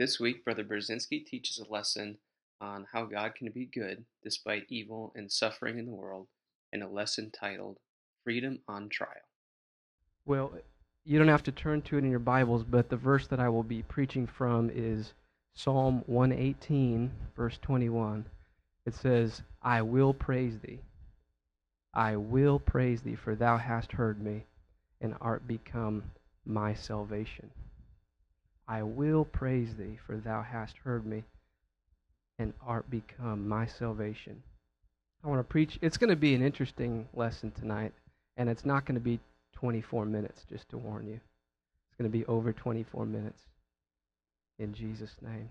This week, Brother Brzezinski teaches a lesson on how God can be good despite evil and suffering in the world, in a lesson titled Freedom on Trial. Well, you don't have to turn to it in your Bibles, but the verse that I will be preaching from is Psalm 118, verse 21. It says, I will praise thee. I will praise thee, for thou hast heard me, and art become my salvation. I will praise thee, for thou hast heard me, and art become my salvation. I want to preach. It's going to be an interesting lesson tonight, and it's not going to be 24 minutes, just to warn you. It's going to be over 24 minutes, in Jesus' name.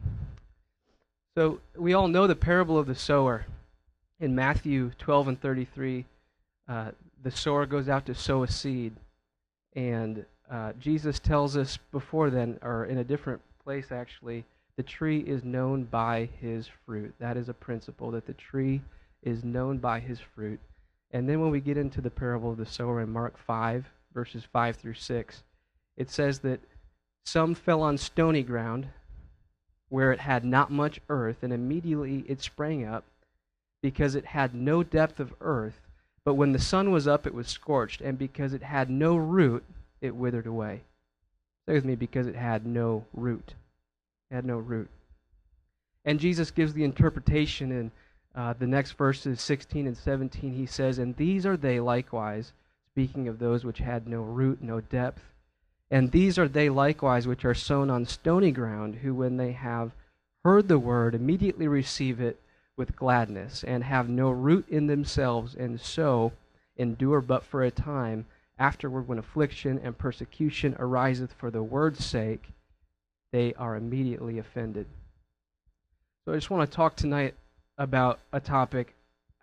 So we all know the parable of the sower. In Matthew 12 and 33, the sower goes out to sow a seed, and Jesus tells us before then, or in a different place actually, the tree is known by his fruit. That is a principle, that the tree is known by his fruit. And then when we get into the parable of the sower in Mark 5, verses 5 through 6, it says that some fell on stony ground where it had not much earth, and immediately it sprang up because it had no depth of earth. But when the sun was up, it was scorched, and because it had no root, it withered away. Say with me, because it had no root. It had no root. And Jesus gives the interpretation in the next verses 16 and 17. He says, and these are they likewise, speaking of those which had no root, no depth. And these are they likewise which are sown on stony ground, who when they have heard the word, immediately receive it with gladness, and have no root in themselves, and so endure but for a time. Afterward, when affliction and persecution ariseth for the word's sake, they are immediately offended. So I just want to talk tonight about a topic.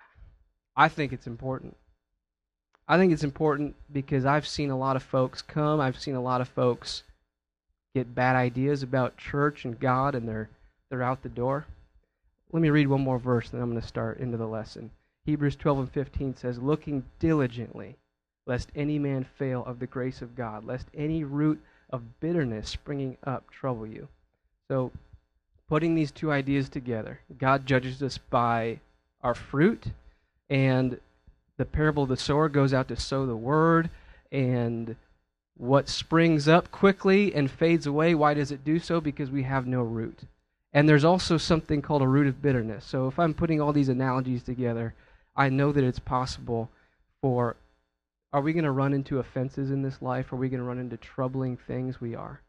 I think it's important. I think it's important because I've seen a lot of folks come. I've seen a lot of folks get bad ideas about church and God, and they're out the door. Let me read one more verse, then I'm going to start into the lesson. Hebrews 12 and 15 says, looking diligently, lest any man fail of the grace of God, lest any root of bitterness springing up trouble you. So, putting these two ideas together, God judges us by our fruit, and the parable of the sower goes out to sow the word, and what springs up quickly and fades away, why does it do so? Because we have no root. And there's also something called a root of bitterness. So if I'm putting all these analogies together, I know that it's possible for, are we going to run into offenses in this life? Are we going to run into troubling things? We are.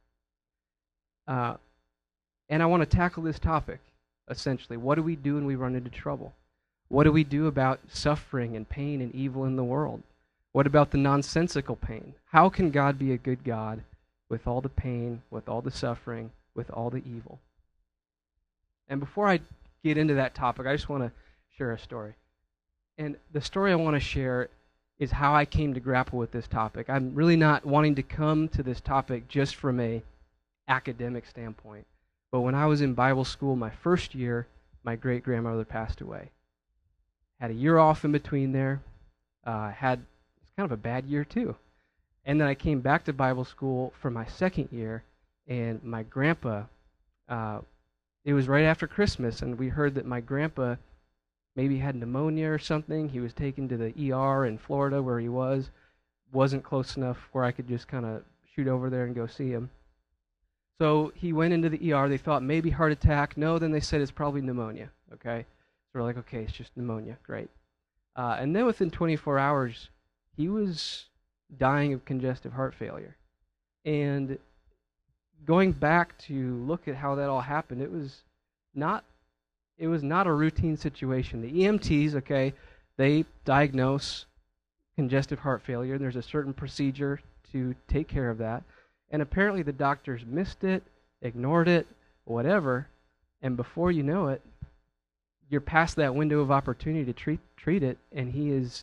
And I want to tackle this topic, essentially. What do we do when we run into trouble? What do we do about suffering and pain and evil in the world? What about the nonsensical pain? How can God be a good God with all the pain, with all the suffering, with all the evil? And before I get into that topic, I just want to share a story. And the story I want to share is how I came to grapple with this topic. I'm really not wanting to come to this topic just from a academic standpoint. But when I was in Bible school my first year, my great-grandmother passed away. Had a year off in between there. It's kind of a bad year too. And then I came back to Bible school for my second year, and my grandpa, it was right after Christmas, and we heard that my grandpa maybe had pneumonia or something. He was taken to the ER in Florida where he wasn't close enough where I could just kind of shoot over there and go see him. So he went into the ER. They thought maybe heart attack. No, then they said it's probably pneumonia. Okay, so we're like, okay, it's just pneumonia. Great. And then within 24 hours, he was dying of congestive heart failure. And going back to look at how that all happened, it was not a routine situation. The EMTs, okay, they diagnose congestive heart failure, and there's a certain procedure to take care of that. And apparently the doctors missed it, ignored it, whatever, and before you know it, you're past that window of opportunity to treat it, and he's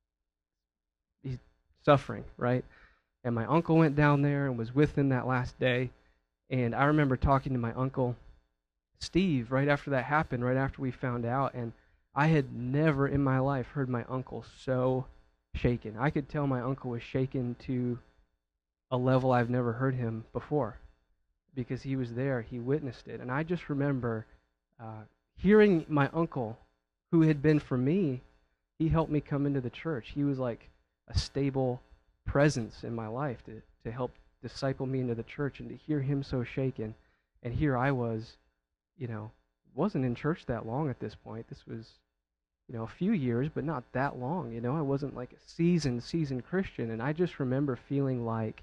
suffering, right? And my uncle went down there and was with him that last day, and I remember talking to my uncle Steve right after that happened, right after we found out, and I had never in my life heard my uncle so shaken. I could tell my uncle was shaken to a level I've never heard him before. because he was there. He witnessed it. And I just remember hearing my uncle, who had been for me, he helped me come into the church. He was like a stable presence in my life to help disciple me into the church, and to hear him so shaken. And here I was, wasn't in church that long at this point. This was, a few years, but not that long. I wasn't like a seasoned Christian. And I just remember feeling like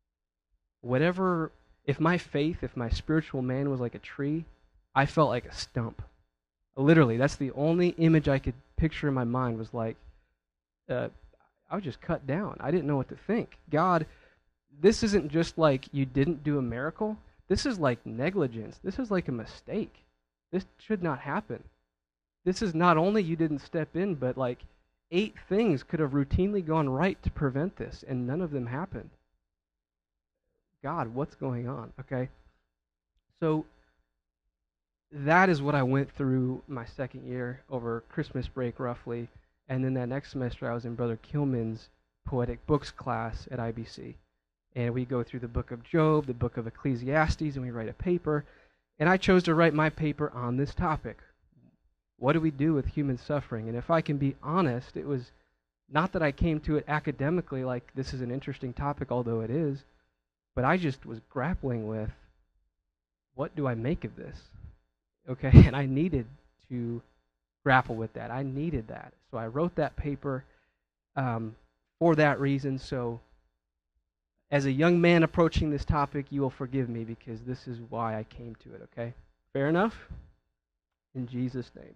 if my spiritual man was like a tree, I felt like a stump. Literally, that's the only image I could picture in my mind, was like, I was just cut down. I didn't know what to think. God, this isn't just like you didn't do a miracle. This is like negligence. This is like a mistake. This should not happen. This is not only you didn't step in, but like 8 things could have routinely gone right to prevent this, and none of them happened. God, what's going on? Okay. So that is what I went through my second year over Christmas break, roughly. And then that next semester, I was in Brother Kilman's poetic books class at IBC. And we go through the book of Job, the book of Ecclesiastes, and we write a paper. And I chose to write my paper on this topic. What do we do with human suffering? And if I can be honest, it was not that I came to it academically like this is an interesting topic, although it is, but I just was grappling with, what do I make of this? Okay, and I needed to grapple with that. I needed that. So I wrote that paper for that reason. So as a young man approaching this topic, you will forgive me, because this is why I came to it, okay? Fair enough? In Jesus' name.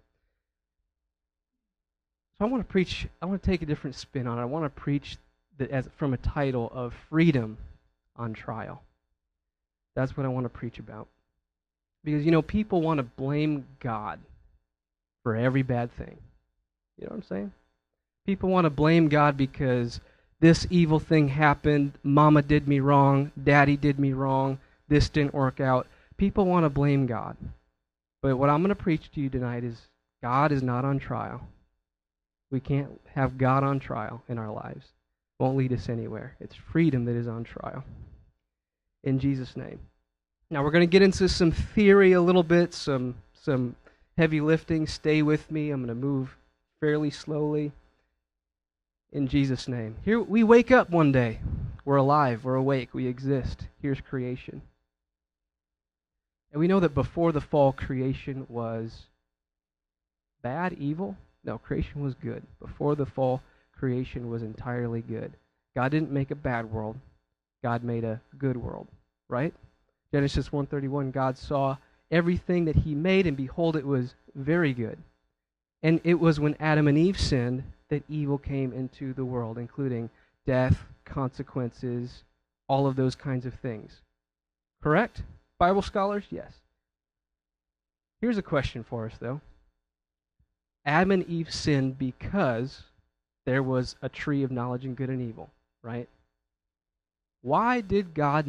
So I want to take a different spin on it. I want to preach from a title of Freedom on Trial. That's what I want to preach about. Because, people want to blame God for every bad thing. You know what I'm saying? People want to blame God because this evil thing happened, Mama did me wrong, Daddy did me wrong, this didn't work out. People want to blame God. But what I'm going to preach to you tonight is God is not on trial. We can't have God on trial in our lives. It won't lead us anywhere. It's freedom that is on trial. In Jesus' name. Now we're going to get into some theory a little bit, some heavy lifting. Stay with me. I'm going to move fairly slowly. In Jesus' name. Here we wake up one day. We're alive. We're awake. We exist. Here's creation. And we know that before the fall, creation was bad, evil. No, creation was good. Before the fall, creation was entirely good. God didn't make a bad world. God made a good world, right? Genesis 1:31, God saw everything that he made, and behold, it was very good. And it was when Adam and Eve sinned that evil came into the world, including death, consequences, all of those kinds of things. Correct? Bible scholars? Yes. Here's a question for us, though. Adam and Eve sinned because there was a tree of knowledge of good and evil, right? Why did God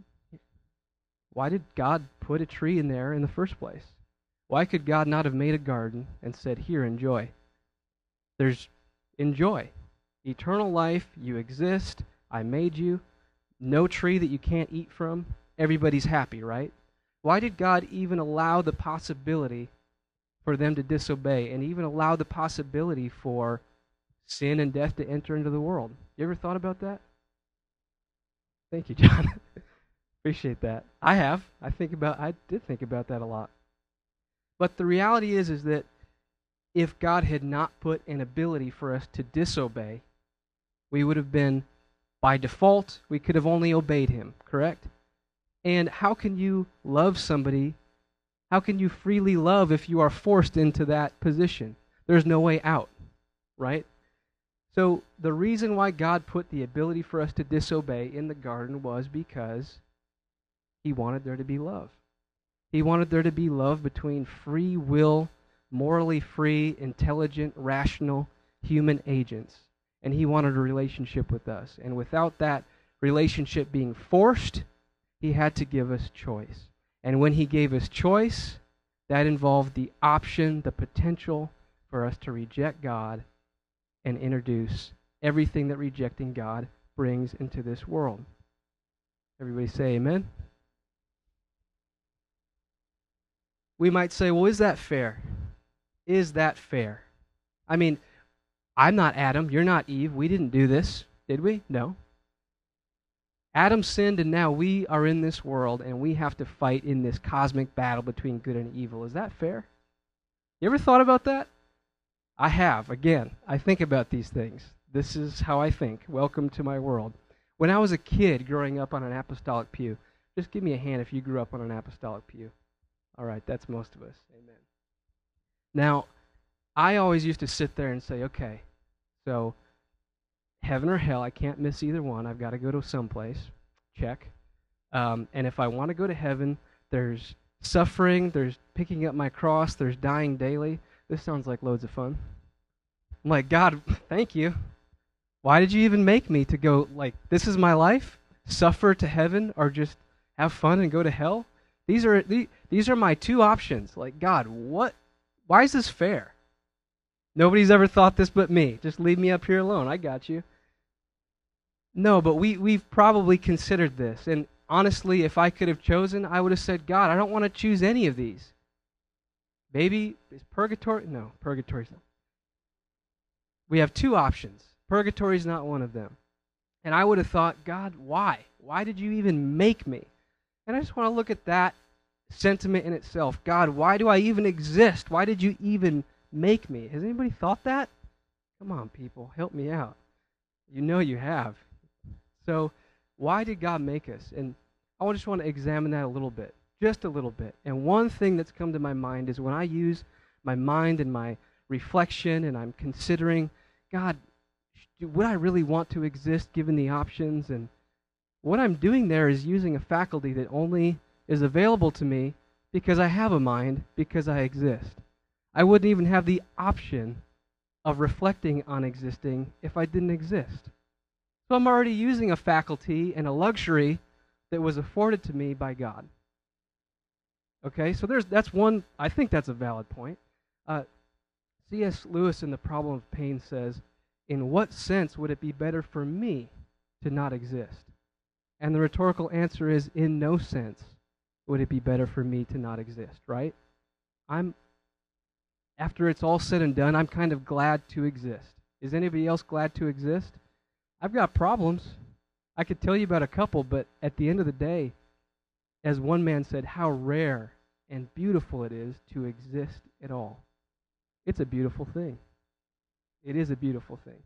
put a tree in there in the first place? Why could God not have made a garden and said, here, enjoy? Enjoy. Eternal life, you exist, I made you. No tree that you can't eat from. Everybody's happy, right? Why did God even allow the possibility for them to disobey, and even allow the possibility for sin and death to enter into the world? You ever thought about that? Thank you, John. Appreciate that. I have. I did think about that a lot. But the reality is that if God had not put an ability for us to disobey, we would have been, by default, we could have only obeyed him, correct? And how can you love somebody? How can you freely love if you are forced into that position? There's no way out, right? So the reason why God put the ability for us to disobey in the garden was because he wanted there to be love. He wanted there to be love between free will, morally free, intelligent, rational human agents. And he wanted a relationship with us. And without that relationship being forced, he had to give us choice. And when he gave us choice, that involved the option, the potential for us to reject God and introduce everything that rejecting God brings into this world. Everybody say amen. We might say, well, is that fair? Is that fair? I mean, I'm not Adam. You're not Eve. We didn't do this, did we? No. Adam sinned, and now we are in this world, and we have to fight in this cosmic battle between good and evil. Is that fair? You ever thought about that? I have. Again, I think about these things. This is how I think. Welcome to my world. When I was a kid growing up on an apostolic pew, just give me a hand if you grew up on an apostolic pew. All right, that's most of us. Amen. Now, I always used to sit there and say, okay, so heaven or hell, I can't miss either one. I've got to go to someplace. Check. And if I want to go to heaven, there's suffering, there's picking up my cross, there's dying daily. This sounds like loads of fun. I'm like, God, thank you. Why did you even make me to go, like, this is my life? Suffer to heaven or just have fun and go to hell? These are my two options. Like, God, what? Why is this fair? Nobody's ever thought this but me. Just leave me up here alone. I got you. No, but we've probably considered this. And honestly, if I could have chosen, I would have said, God, I don't want to choose any of these. Maybe, is purgatory? No, purgatory's not. We have two options. Purgatory's not one of them. And I would have thought, God, why? Why did you even make me? And I just want to look at that sentiment in itself. God, why do I even exist? Why did you even make me? Has anybody thought that? Come on, people, help me out. You know you have. So, why did God make us? And I just want to examine that a little bit, just a little bit. And one thing that's come to my mind is when I use my mind and my reflection and I'm considering, God, would I really want to exist given the options? And what I'm doing there is using a faculty that only is available to me because I have a mind, because I exist. I wouldn't even have the option of reflecting on existing if I didn't exist. So I'm already using a faculty and a luxury that was afforded to me by God. Okay, so that's one, I think that's a valid point. C.S. Lewis in The Problem of Pain says, in what sense would it be better for me to not exist? And the rhetorical answer is, in no sense would it be better for me to not exist, right? After it's all said and done, I'm kind of glad to exist. Is anybody else glad to exist? I've got problems. I could tell you about a couple, but at the end of the day, as one man said, how rare and beautiful it is to exist at all. It's a beautiful thing. It is a beautiful thing.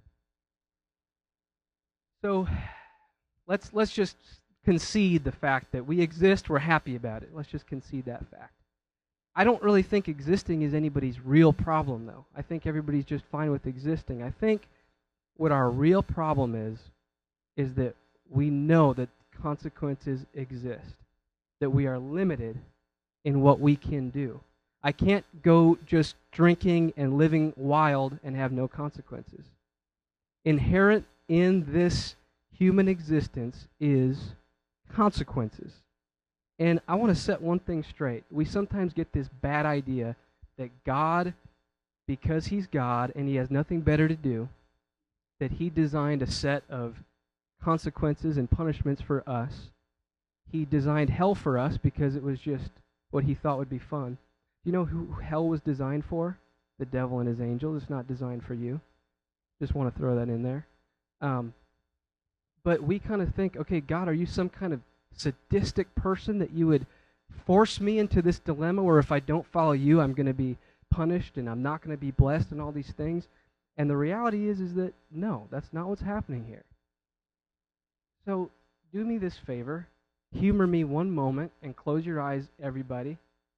So let's just concede the fact that we exist, we're happy about it. Let's just concede that fact. I don't really think existing is anybody's real problem, though. I think everybody's just fine with existing. I think what our real problem is that we know that consequences exist, that we are limited in what we can do. I can't go just drinking and living wild and have no consequences. Inherent in this human existence is consequences. And I want to set one thing straight. We sometimes get this bad idea that God, because He's God and He has nothing better to do, that He designed a set of consequences and punishments for us. He designed hell for us because it was just what He thought would be fun. Do you know who hell was designed for? The devil and his angels. It's not designed for you. Just want to throw that in there. But we kind of think, okay, God, are you some kind of sadistic person that you would force me into this dilemma where if I don't follow you, I'm going to be punished and I'm not going to be blessed and all these things? And the reality is that no, that's not what's happening here. So do me this favor. Humor me one moment and close your eyes, everybody.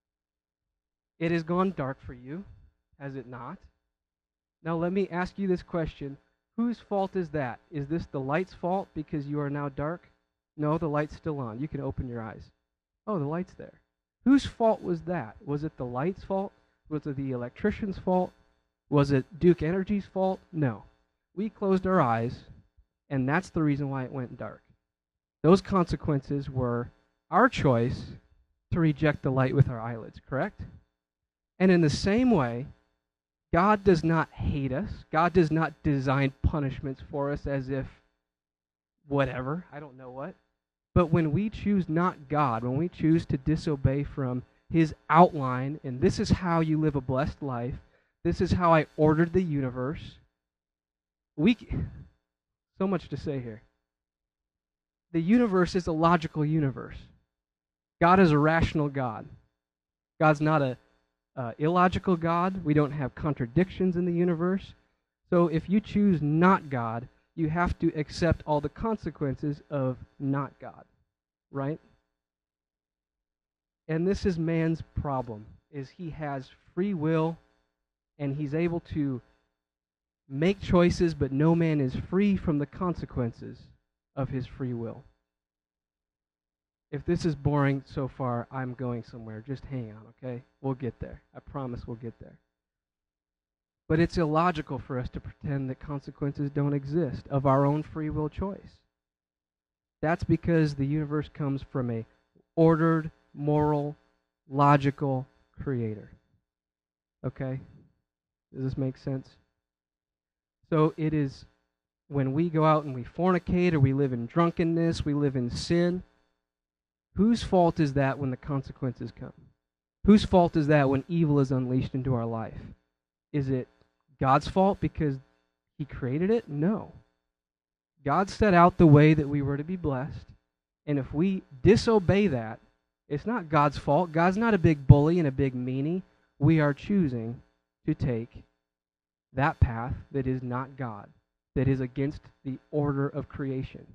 It has gone dark for you, has it not? Now let me ask you this question. Whose fault is that? Is this the light's fault because you are now dark? No, the light's still on. You can open your eyes. Oh, the light's there. Whose fault was that? Was it the light's fault? Was it the electrician's fault? Was it Duke Energy's fault? No. We closed our eyes, and that's the reason why it went dark. Those consequences were our choice to reject the light with our eyelids, correct? And in the same way, God does not hate us. God does not design punishments for us as if whatever, I don't know what. But when we choose not God, when we choose to disobey from his outline, and this is how you live a blessed life. This is how I ordered the universe. So much to say here. The universe is a logical universe. God is a rational God. God's not a illogical God. We don't have contradictions in the universe. So if you choose not God, you have to accept all the consequences of not God, right? And this is man's problem, is he has free will, and he's able to make choices, but no man is free from the consequences of his free will. If this is boring so far, I'm going somewhere. Just hang on, okay? We'll get there. I promise we'll get there. But it's illogical for us to pretend that consequences don't exist of our own free will choice. That's because the universe comes from a ordered, moral, logical creator. Okay? Does this make sense? So it is when we go out and we fornicate, or we live in drunkenness, we live in sin, whose fault is that when the consequences come? Whose fault is that when evil is unleashed into our life? Is it God's fault because he created it? No. God set out the way that we were to be blessed, and if we disobey that, it's not God's fault. God's not a big bully and a big meanie. We are choosing to take that path that is not God, that is against the order of creation.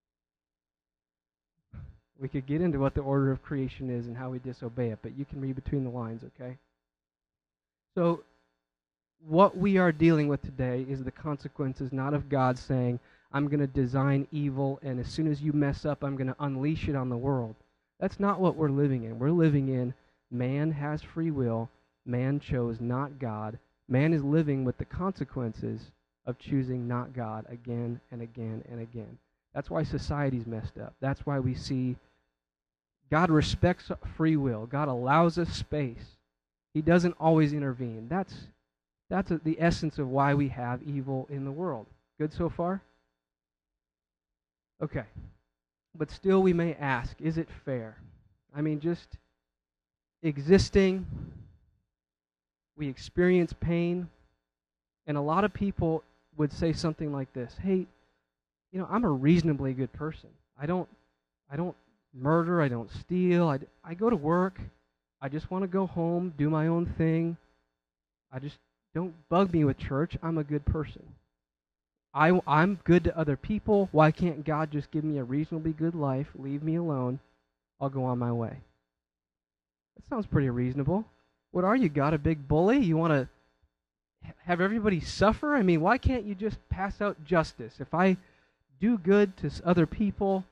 We could get into what the order of creation is and how we disobey it, but you can read between the lines, okay? So, what we are dealing with today is the consequences not of God saying, I'm going to design evil, and as soon as you mess up, I'm going to unleash it on the world. That's not what we're living in. We're living in man has free will, man chose not God. Man is living with the consequences of choosing not God again and again and again. That's why society's messed up. That's why we see God respects free will. God allows us space. He doesn't always intervene. That's the essence of why we have evil in the world. Good so far? Okay. But still we may ask, is it fair? I mean, just existing, we experience pain, and a lot of people would say something like this: hey, I'm a reasonably good person. I don't murder, I don't steal, I go to work, I just want to go home, do my own thing. Don't bug me with church. I'm a good person. I'm good to other people. Why can't God just give me a reasonably good life, leave me alone, I'll go on my way? That sounds pretty reasonable. What are you, God, a big bully? You want to have everybody suffer? I mean, why can't you just pass out justice? If I do good to other people,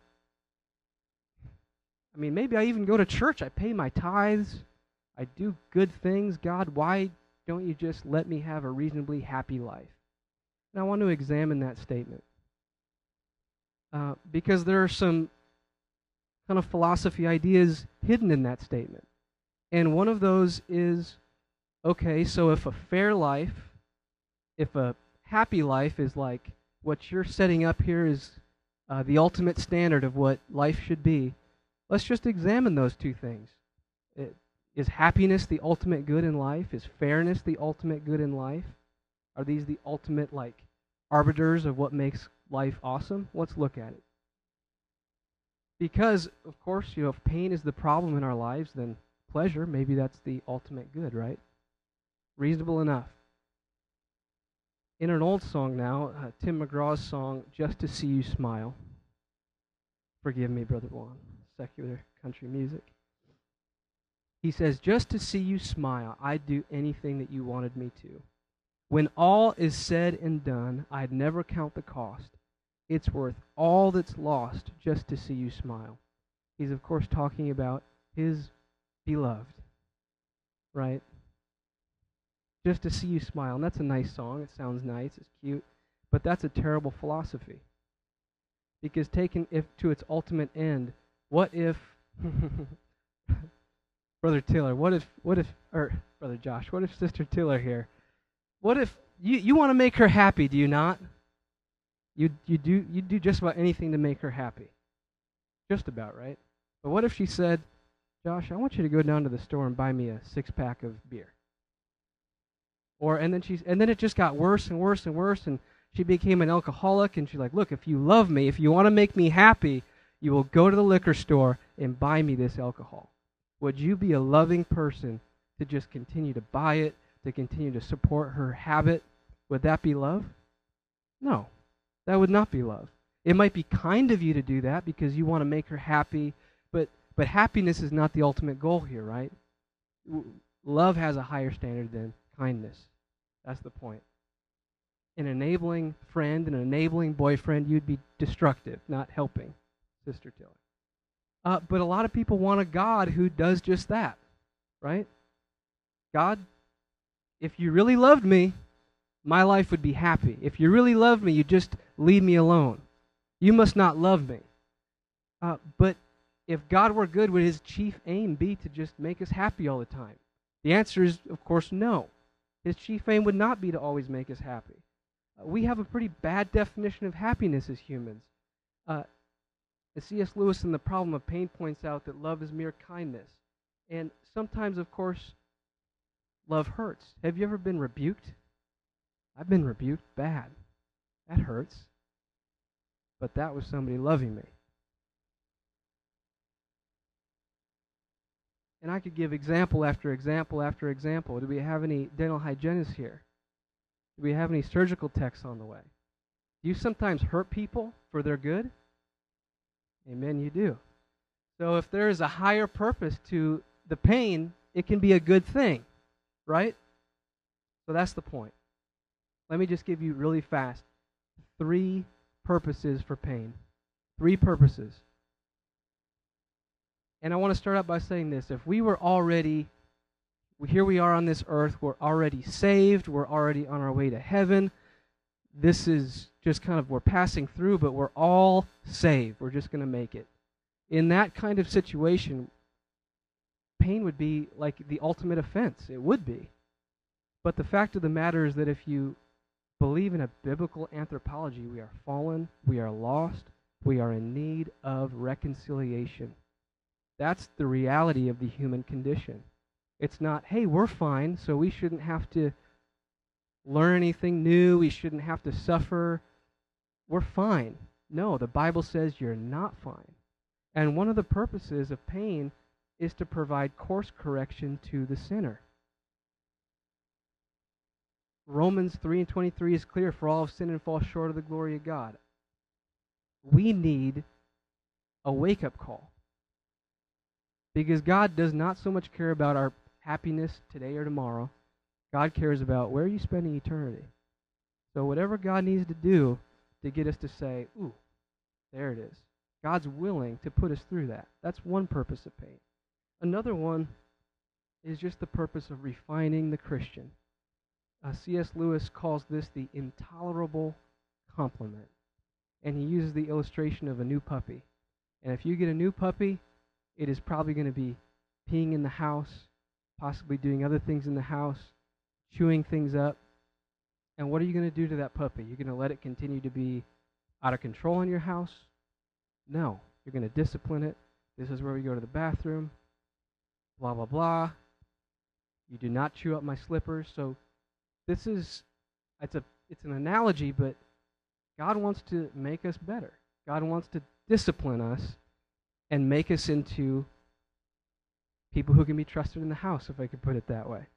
I mean, maybe I even go to church, I pay my tithes, I do good things. God, why don't you just let me have a reasonably happy life? And I want to examine that statement. Because there are some kind of philosophy ideas hidden in that statement. And one of those is, okay, so if a fair life, if a happy life is like what you're setting up here is the ultimate standard of what life should be, let's just examine those two things. Is happiness the ultimate good in life? Is fairness the ultimate good in life? Are these the ultimate, arbiters of what makes life awesome? Let's look at it. Because, of course, if pain is the problem in our lives, then pleasure, maybe that's the ultimate good, right? Reasonable enough. In an old song now, Tim McGraw's song, Just to See You Smile. Forgive me, Brother Juan, secular country music. He says, just to see you smile, I'd do anything that you wanted me to. When all is said and done, I'd never count the cost. It's worth all that's lost just to see you smile. He's, of course, talking about his beloved, right? Just to see you smile. And that's a nice song. It sounds nice. It's cute. But that's a terrible philosophy. Because taken to its ultimate end, what if... Brother Tiller, Brother Josh, what if Sister Tiller here? What if you want to make her happy, do you not? You do just about anything to make her happy. Just about, right? But what if she said, Josh, I want you to go down to the store and buy me a 6-pack of beer. And then it just got worse and worse and worse, and she became an alcoholic, and she's like, look, if you love me, if you want to make me happy, you will go to the liquor store and buy me this alcohol. Would you be a loving person to just continue to buy it, to continue to support her habit? Would that be love? No, that would not be love. It might be kind of you to do that because you want to make her happy, but happiness is not the ultimate goal here, right? Love has a higher standard than kindness. That's the point. An enabling friend, an enabling boyfriend, you'd be destructive, not helping, Sister Tilly. But a lot of people want a God who does just that, right? God, if you really loved me, my life would be happy. If you really loved me, you'd just leave me alone. You must not love me. But if God were good, would his chief aim be to just make us happy all the time? The answer is, of course, no. His chief aim would not be to always make us happy. We have a pretty bad definition of happiness as humans. C.S. Lewis in The Problem of Pain points out that love is mere kindness. And sometimes, of course, love hurts. Have you ever been rebuked? I've been rebuked bad. That hurts. But that was somebody loving me. And I could give example after example after example. Do we have any dental hygienists here? Do we have any surgical techs on the way? Do you sometimes hurt people for their good? Amen, you do. So if there is a higher purpose to the pain, it can be a good thing, right? So that's the point. Let me just give you really fast 3 purposes for pain. 3 purposes. And I want to start out by saying this. If we were already, here we are on this earth, we're already saved, we're already on our way to heaven. This is just kind of, we're passing through, but we're all saved. We're just going to make it. In that kind of situation, pain would be like the ultimate offense. It would be. But the fact of the matter is that if you believe in a biblical anthropology, we are fallen, we are lost, we are in need of reconciliation. That's the reality of the human condition. It's not, hey, we're fine, so we shouldn't have to learn anything new, we shouldn't have to suffer. We're fine. No, the Bible says you're not fine. And one of the purposes of pain is to provide course correction to the sinner. Romans 3:23 is clear, for all have sinned and fall short of the glory of God. We need a wake-up call. Because God does not so much care about our happiness today or tomorrow. God cares about where are you spending eternity. So whatever God needs to do to get us to say, ooh, there it is. God's willing to put us through that. That's one purpose of pain. Another one is just the purpose of refining the Christian. C.S. Lewis calls this the intolerable compliment. And he uses the illustration of a new puppy. And if you get a new puppy, it is probably going to be peeing in the house, possibly doing other things in the house, chewing things up. And what are you going to do to that puppy? You're going to let it continue to be out of control in your house? No. You're going to discipline it. This is where we go to the bathroom. Blah, blah, blah. You do not chew up my slippers. So this is, it's an analogy, but God wants to make us better. God wants to discipline us and make us into people who can be trusted in the house, if I could put it that way.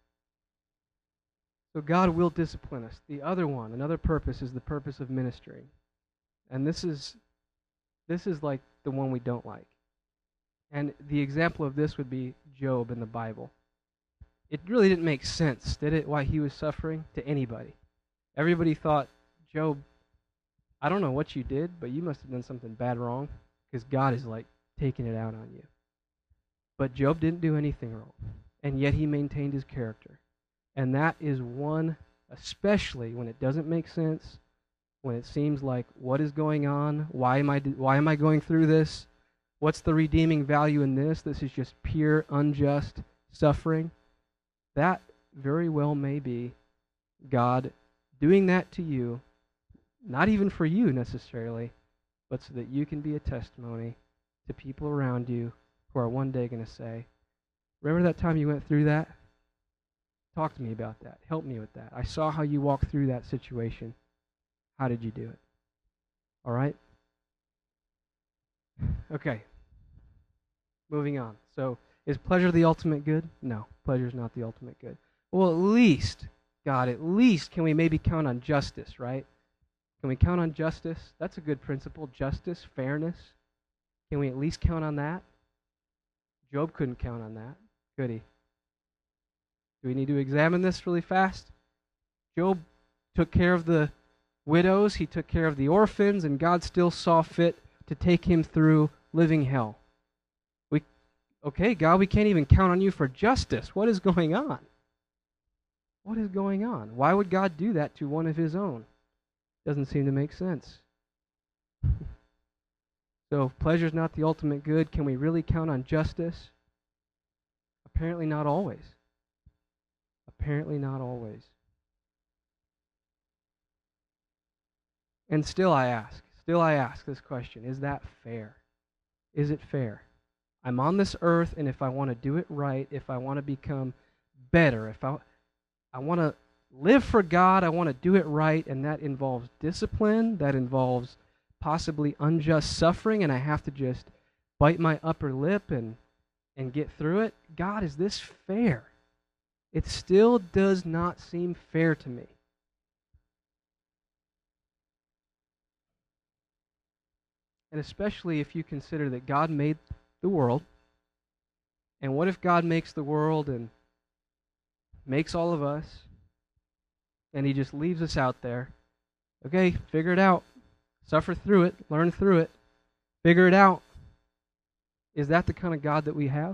So God will discipline us. The other one, another purpose, is the purpose of ministry. And this is like the one we don't like. And the example of this would be Job in the Bible. It really didn't make sense, did it, why he was suffering to anybody? Everybody thought, Job, I don't know what you did, but you must have done something bad wrong, because God is like taking it out on you. But Job didn't do anything wrong, and yet he maintained his character. And that is one, especially when it doesn't make sense, when it seems like, what is going on? Why am I going through this? What's the redeeming value in this? This is just pure, unjust suffering. That very well may be God doing that to you, not even for you necessarily, but so that you can be a testimony to people around you who are one day going to say, Remember that time you went through that? Talk to me about that. Help me with that. I saw how you walked through that situation. How did you do it? All right? Okay. Moving on. So, is pleasure the ultimate good? No, pleasure is not the ultimate good. Well, at least, God, at least can we maybe count on justice, right? Can we count on justice? That's a good principle. Justice, fairness. Can we at least count on that? Job couldn't count on that, could he? Do we need to examine this really fast? Job took care of the widows, he took care of the orphans, and God still saw fit to take him through living hell. Okay, God, we can't even count on you for justice. What is going on? What is going on? Why would God do that to one of his own? Doesn't seem to make sense. So, if pleasure is not the ultimate good, can we really count on justice? Apparently not always. Apparently not always. And still I ask this question, is that fair? Is it fair? I'm on this earth, and if I want to do it right, if I want to become better, if I want to live for God, I want to do it right, and that involves discipline, that involves possibly unjust suffering, and I have to just bite my upper lip and get through it. God, is this fair? It still does not seem fair to me. And especially if you consider that God made the world. And what if God makes the world and makes all of us, and he just leaves us out there? Okay, figure it out. Suffer through it. Learn through it. Figure it out. Is that the kind of God that we have?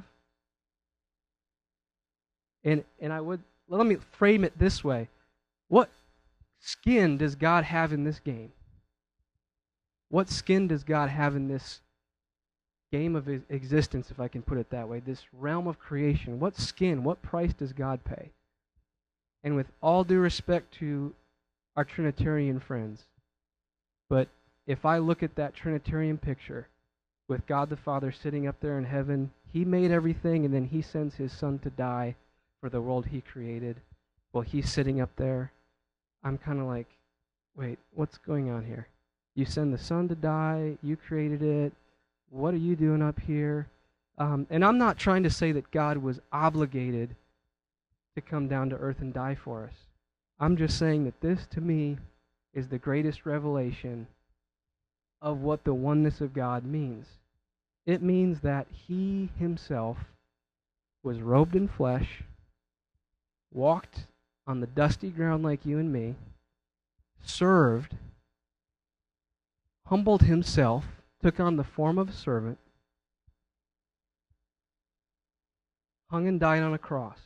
And let me frame it this way. What skin does God have in this game? What skin does God have in this game of existence, if I can put it that way, this realm of creation? What skin, what price does God pay? And with all due respect to our Trinitarian friends, but if I look at that Trinitarian picture with God the Father sitting up there in heaven, he made everything and then he sends his son to die for the world he created. Well, he's sitting up there. I'm kind of like, wait, what's going on here? You send the son to die, you created it, what are you doing up here? And I'm not trying to say that God was obligated to come down to earth and die for us. I'm just saying that this, to me, is the greatest revelation of what the oneness of God means. It means that he himself was robed in flesh, walked on the dusty ground like you and me, served, humbled himself, took on the form of a servant, hung and died on a cross.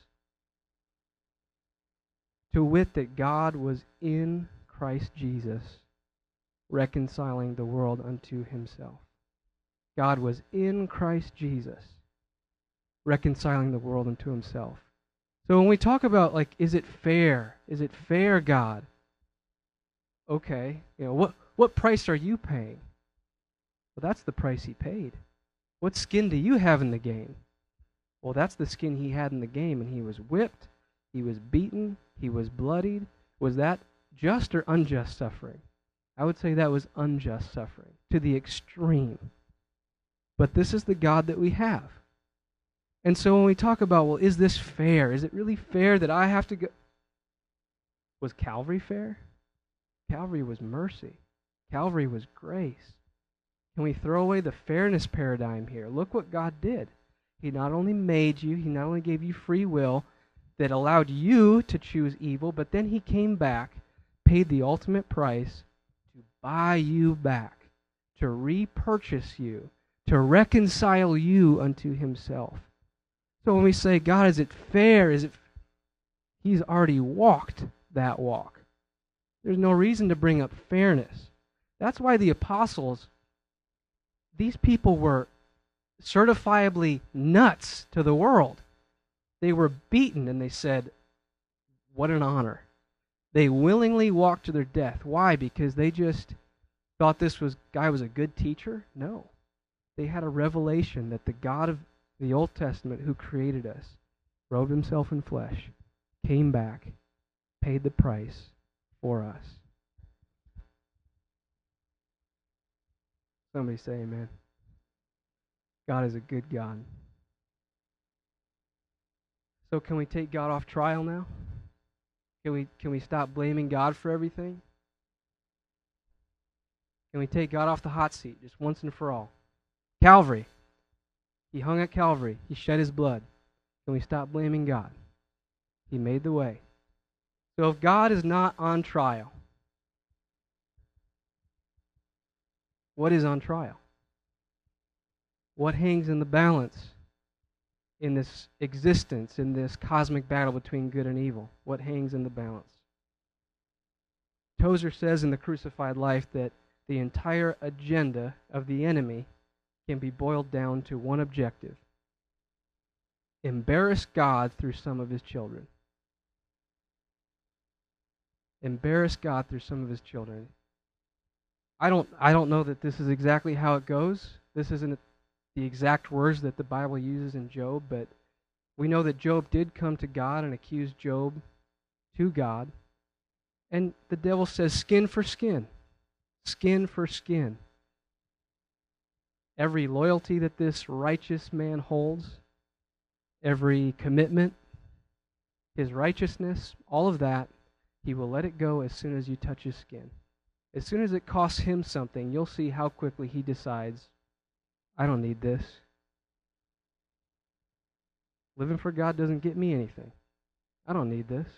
To wit, that God was in Christ Jesus, reconciling the world unto himself. God was in Christ Jesus, reconciling the world unto himself. So when we talk about, like, is it fair? Is it fair, God? Okay, what price are you paying? Well, that's the price he paid. What skin do you have in the game? Well, that's the skin he had in the game, and he was whipped, he was beaten, he was bloodied. Was that just or unjust suffering? I would say that was unjust suffering, to the extreme. But this is the God that we have. And so when we talk about, well, is this fair? Is it really fair that I have to go? Was Calvary fair? Calvary was mercy. Calvary was grace. Can we throw away the fairness paradigm here? Look what God did. He not only made you, he not only gave you free will that allowed you to choose evil, but then he came back, paid the ultimate price to buy you back, to repurchase you, to reconcile you unto himself. So when we say, God, is it fair? He's already walked that walk. There's no reason to bring up fairness. That's why the apostles, these people were certifiably nuts to the world. They were beaten and they said, what an honor. They willingly walked to their death. Why? Because they just thought this guy was a good teacher? No. They had a revelation that the God of the Old Testament, who created us, robed himself in flesh, came back, paid the price for us. Somebody say amen. God is a good God. So can we take God off trial now? Can we stop blaming God for everything? Can we take God off the hot seat just once and for all? Calvary. He hung at Calvary. He shed his blood. Can we stop blaming God? He made the way. So if God is not on trial, what is on trial? What hangs in the balance in this existence, in this cosmic battle between good and evil? What hangs in the balance? Tozer says in The Crucified Life that the entire agenda of the enemy can be boiled down to one objective: embarrass God through some of his children. Embarrass God through some of his children. I don't know that this is exactly how it goes. This isn't the exact words that the Bible uses in Job, but we know that Job did come to God and accuse Job to God. And the devil says, skin for skin. Skin for skin. Every loyalty that this righteous man holds, every commitment, his righteousness, all of that, he will let it go as soon as you touch his skin. As soon as it costs him something, you'll see how quickly he decides, I don't need this. Living for God doesn't get me anything. I don't need this.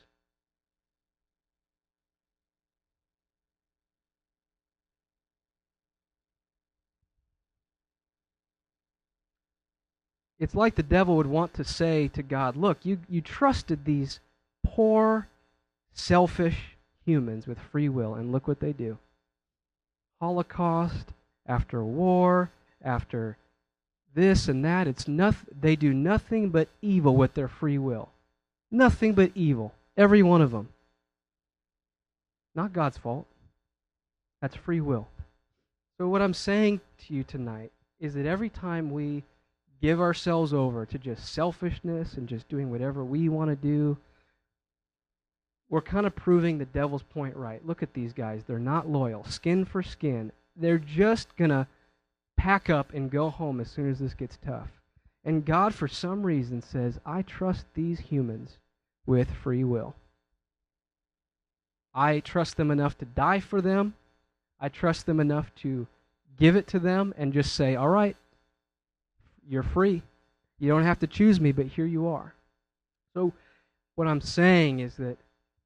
It's like the devil would want to say to God, look, you trusted these poor, selfish humans with free will, and look what they do. Holocaust, after war, after this and that, they do nothing but evil with their free will. Nothing but evil. Every one of them. Not God's fault. That's free will. So what I'm saying to you tonight is that every time we give ourselves over to just selfishness and just doing whatever we want to do, we're kind of proving the devil's point right. Look at these guys. They're not loyal. Skin for skin. They're just going to pack up and go home as soon as this gets tough. And God, for some reason, says, I trust these humans with free will. I trust them enough to die for them. I trust them enough to give it to them and just say, all right, you're free. You don't have to choose me, but here you are. So what I'm saying is that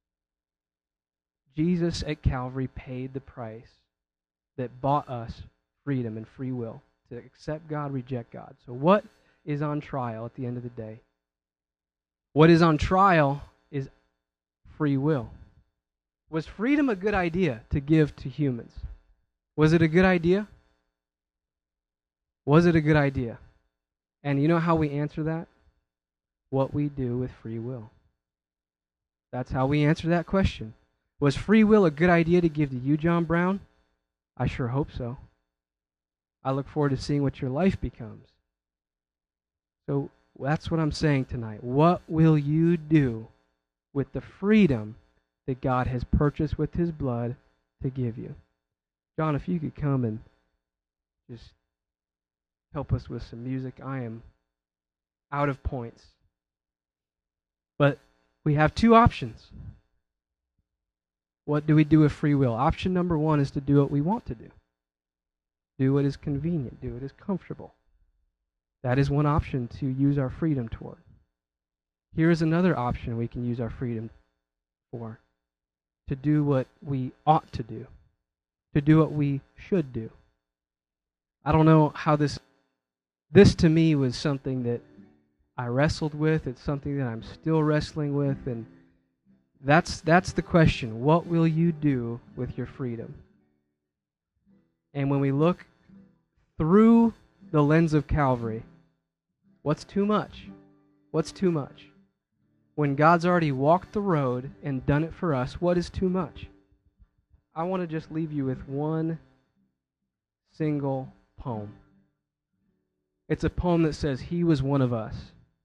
Jesus at Calvary paid the price that bought us freedom and free will to accept God, reject God. So what is on trial at the end of the day? What is on trial is free will. Was freedom a good idea to give to humans? Was it a good idea? Was it a good idea? And you know how we answer that? What we do with free will. That's how we answer that question. Was free will a good idea to give to you, John Brown? I sure hope so. I look forward to seeing what your life becomes. So that's what I'm saying tonight. What will you do with the freedom that God has purchased with his blood to give you? John, if you could come and just help us with some music. I am out of points. But we have two options. What do we do with free will? Option number one is to do what we want to do. Do what is convenient. Do what is comfortable. That is one option to use our freedom toward. Here is another option we can use our freedom for. To do what we ought to do. To do what we should do. I don't know how this to me was something that I wrestled with. It's something that I'm still wrestling with, and that's the question. What will you do with your freedom? And when we look through the lens of Calvary, what's too much? What's too much? When God's already walked the road and done it for us, what is too much? I want to just leave you with one single poem. It's a poem that says, He was one of us.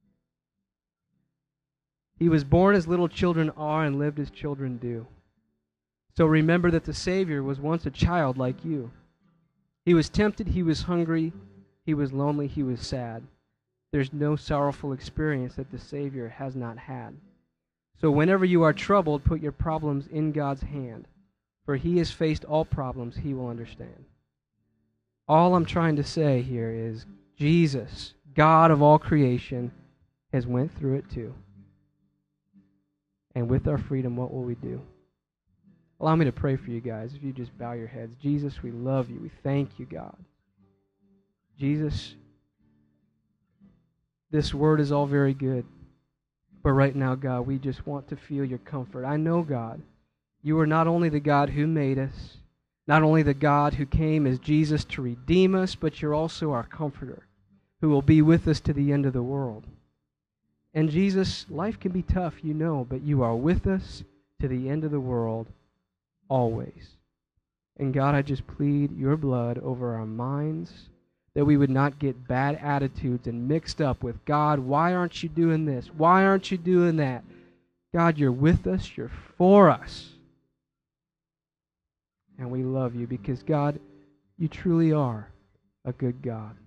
He was born as little children are and lived as children do. So remember that the Savior was once a child like you. He was tempted, he was hungry, he was lonely, he was sad. There's no sorrowful experience that the Savior has not had. So whenever you are troubled, put your problems in God's hand, for He has faced all problems He will understand. All I'm trying to say here is Jesus, God of all creation, has went through it too. And with our freedom, what will we do? Allow me to pray for you guys. If you just bow your heads. Jesus, we love you. We thank you, God. Jesus, this word is all very good. But right now, God, we just want to feel your comfort. I know, God, you are not only the God who made us, not only the God who came as Jesus to redeem us, but you're also our comforter who will be with us to the end of the world. And Jesus, life can be tough, you know, but you are with us to the end of the world always. And God, I just plead your blood over our minds, that we would not get bad attitudes and mixed up with, God, why aren't you doing this? Why aren't you doing that? God, you're with us. You're for us. And we love you because, God, you truly are a good God.